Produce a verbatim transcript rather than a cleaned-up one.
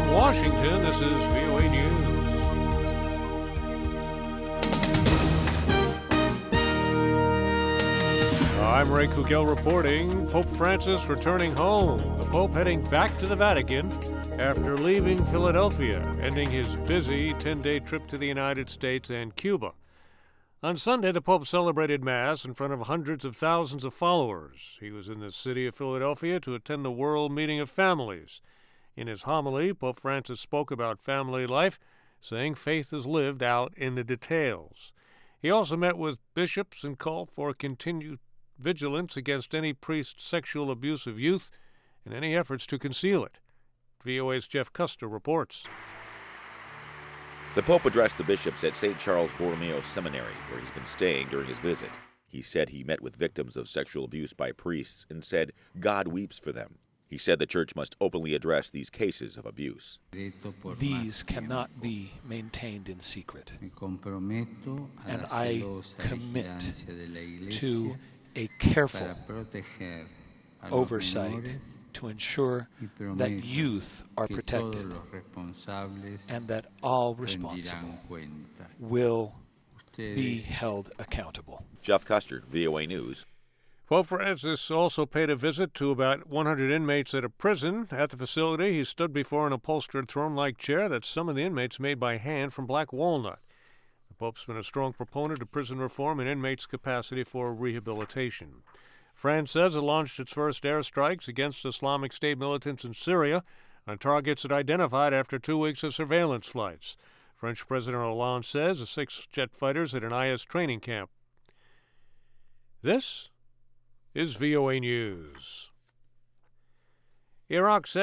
From Washington, this is V O A News. I'm Ray Kugel reporting. Pope Francis returning home. The Pope heading back to the Vatican after leaving Philadelphia, ending his busy ten-day trip to the United States and Cuba. On Sunday, the Pope celebrated Mass in front of hundreds of thousands of followers. He was in the city of Philadelphia to attend the World Meeting of Families. In his homily, Pope Francis spoke about family life, saying faith is lived out in the details. He also met with bishops and called for continued vigilance against any priest's sexual abuse of youth and any efforts to conceal it. V O A's Jeff Custer reports. The Pope addressed the bishops at Saint Charles Borromeo Seminary, where he's been staying during his visit. He said he met with victims of sexual abuse by priests and said God weeps for them. He said the church must openly address these cases of abuse. These cannot be maintained in secret. And I commit to a careful oversight to ensure that youth are protected and that all responsible will be held accountable. Jeff Custer, V O A News. Pope Francis also paid a visit to about one hundred inmates at a prison. At the facility, he stood before an upholstered throne-like chair that some of the inmates made by hand from black walnut. The Pope's been a strong proponent of prison reform and inmates' capacity for rehabilitation. France says it launched its first airstrikes against Islamic State militants in Syria on targets it identified after two weeks of surveillance flights. French President Hollande says the six jet fighters at an I S training camp. This is V O A News. Iraq says